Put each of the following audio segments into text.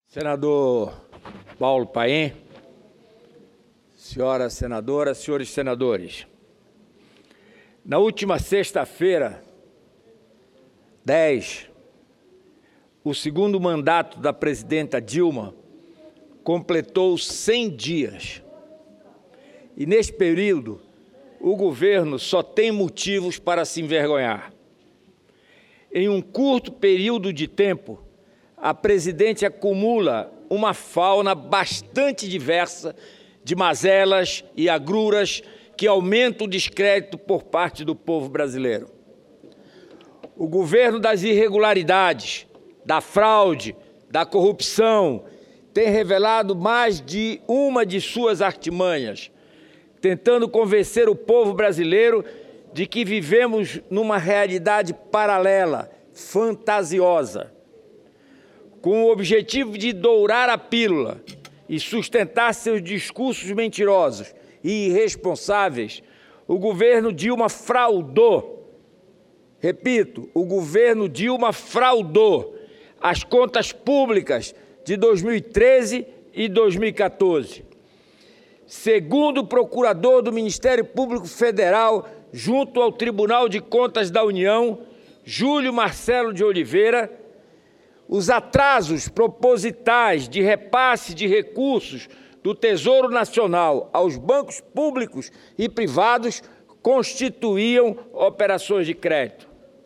Senador Paulo Paim, senhora senadora, senhores senadores, na última sexta-feira, 10, o segundo mandato da presidenta Dilma completou 100 dias. E nesse período, o governo só tem motivos para se envergonhar. Em um curto período de tempo, a presidente acumula uma fauna bastante diversa de mazelas e agruras que aumentam o descrédito por parte do povo brasileiro. O governo das irregularidades, da fraude, da corrupção, tem revelado mais de uma de suas artimanhas, tentando convencer o povo brasileiro de que vivemos numa realidade paralela, fantasiosa. Com o objetivo de dourar a pílula e sustentar seus discursos mentirosos e irresponsáveis, o governo Dilma fraudou. Repito, o governo Dilma fraudou as contas públicas de 2013 e 2014. Segundo o procurador do Ministério Público Federal, junto ao Tribunal de Contas da União, Júlio Marcelo de Oliveira, os atrasos propositais de repasse de recursos do Tesouro Nacional aos bancos públicos e privados constituíam operações de crédito.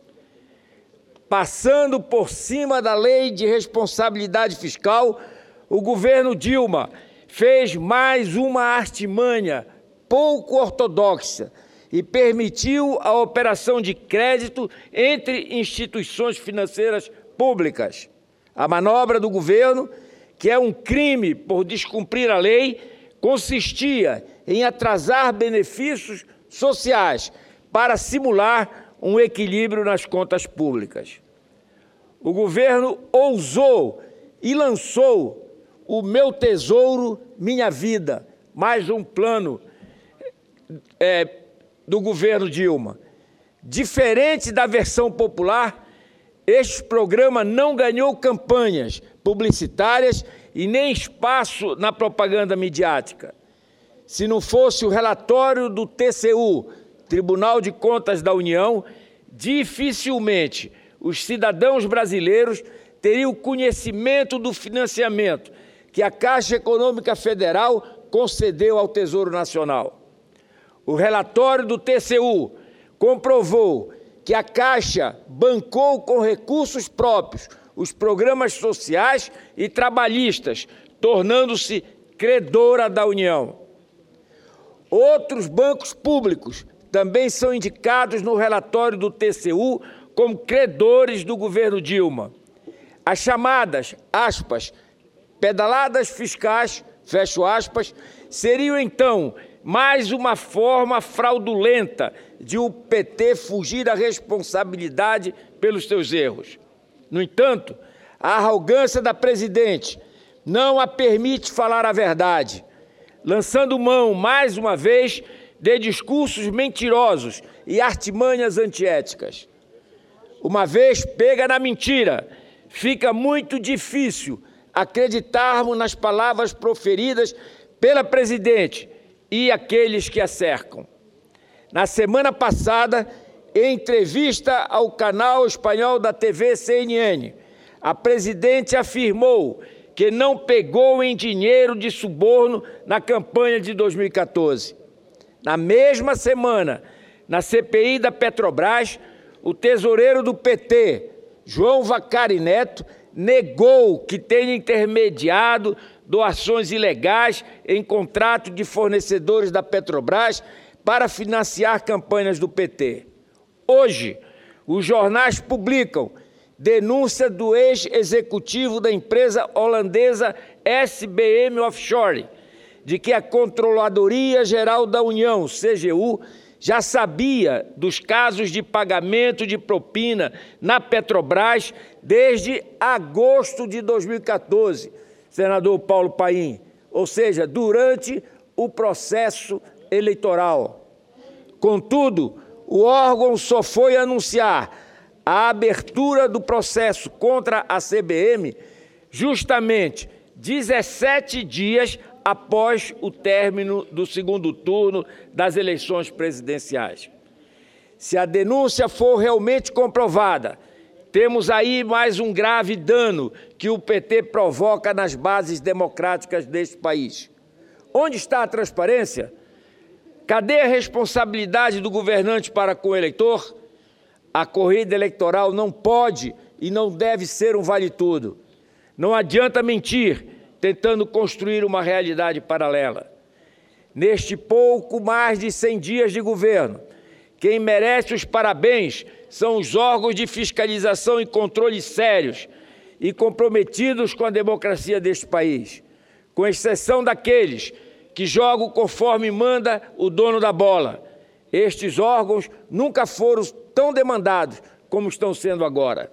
Passando por cima da lei de responsabilidade fiscal, o governo Dilma fez mais uma artimanha pouco ortodoxa e permitiu a operação de crédito entre instituições financeiras públicas. A manobra do governo, que é um crime por descumprir a lei, consistia em atrasar benefícios sociais para simular um equilíbrio nas contas públicas. O governo ousou e lançou o Meu Tesouro, Minha Vida, mais um plano do governo Dilma. Diferente da versão popular, este programa não ganhou campanhas publicitárias e nem espaço na propaganda midiática. Se não fosse o relatório do TCU, Tribunal de Contas da União, dificilmente os cidadãos brasileiros teriam conhecimento do financiamento que a Caixa Econômica Federal concedeu ao Tesouro Nacional. O relatório do TCU comprovou que a Caixa bancou com recursos próprios os programas sociais e trabalhistas, tornando-se credora da União. Outros bancos públicos também são indicados no relatório do TCU como credores do governo Dilma. As chamadas, aspas, pedaladas fiscais, fecho aspas, seriam então mais uma forma fraudulenta de o PT fugir da responsabilidade pelos seus erros. No entanto, a arrogância da presidente não a permite falar a verdade, lançando mão, mais uma vez, de discursos mentirosos e artimanhas antiéticas. Uma vez pega na mentira, fica muito difícil acreditarmos nas palavras proferidas pela presidente e aqueles que a cercam. Na semana passada, em entrevista ao canal espanhol da TV CNN, a presidente afirmou que não pegou em dinheiro de suborno na campanha de 2014. Na mesma semana, na CPI da Petrobras, o tesoureiro do PT, João Vacari Neto, negou que tenha intermediado doações ilegais em contrato de fornecedores da Petrobras para financiar campanhas do PT. Hoje, os jornais publicam denúncia do ex-executivo da empresa holandesa SBM Offshore, de que a Controladoria Geral da União, CGU, já sabia dos casos de pagamento de propina na Petrobras desde agosto de 2014, senador Paulo Paim, ou seja, durante o processo eleitoral. Contudo, o órgão só foi anunciar a abertura do processo contra a CBM justamente 17 dias após o término do segundo turno das eleições presidenciais. Se a denúncia for realmente comprovada, temos aí mais um grave dano que o PT provoca nas bases democráticas deste país. Onde está a transparência? Cadê a responsabilidade do governante para com o eleitor? A corrida eleitoral não pode e não deve ser um vale-tudo. Não adianta mentir, tentando construir uma realidade paralela. Neste pouco mais de 100 dias de governo, quem merece os parabéns são os órgãos de fiscalização e controle sérios e comprometidos com a democracia deste país, com exceção daqueles que jogam conforme manda o dono da bola. Estes órgãos nunca foram tão demandados como estão sendo agora.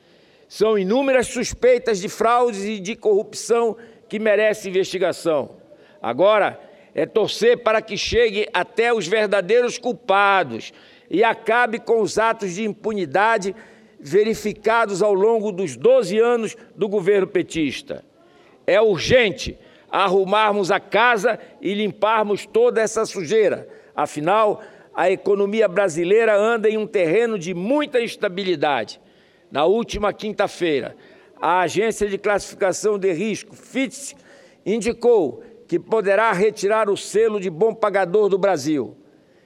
São inúmeras suspeitas de fraudes e de corrupção que merecem investigação. Agora é torcer para que chegue até os verdadeiros culpados e acabe com os atos de impunidade verificados ao longo dos 12 anos do governo petista. É urgente arrumarmos a casa e limparmos toda essa sujeira. Afinal, a economia brasileira anda em um terreno de muita instabilidade. Na última quinta-feira, a Agência de Classificação de Risco, Fitch, indicou que poderá retirar o selo de bom pagador do Brasil.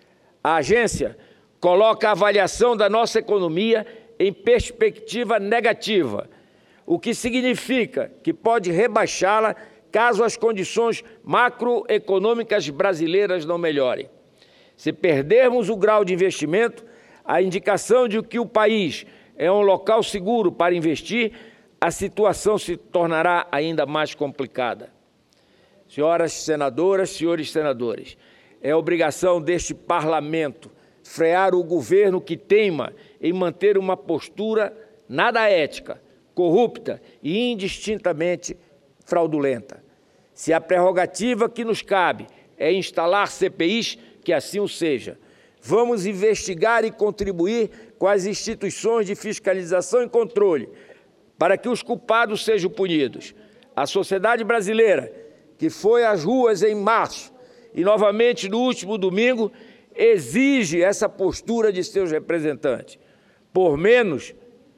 A agência coloca a avaliação da nossa economia em perspectiva negativa, o que significa que pode rebaixá-la caso as condições macroeconômicas brasileiras não melhorem. Se perdermos o grau de investimento, a indicação de que o país é um local seguro para investir, a situação se tornará ainda mais complicada. Senhoras senadoras, senhores senadores, é obrigação deste parlamento frear o governo que teima em manter uma postura nada ética, corrupta e indistintamente fraudulenta. Se a prerrogativa que nos cabe é instalar CPIs, que assim o seja. Vamos investigar e contribuir com as instituições de fiscalização e controle para que os culpados sejam punidos. A sociedade brasileira, que foi às ruas em março e novamente no último domingo, exige essa postura de seus representantes. Por menos,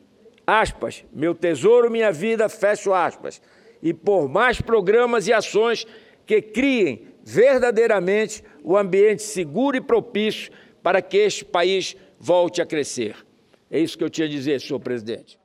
aspas, meu tesouro, minha vida, fecho aspas, e por mais programas e ações que criem verdadeiramente o ambiente seguro e propício para que este país volte a crescer. É isso que eu tinha a dizer, senhor presidente.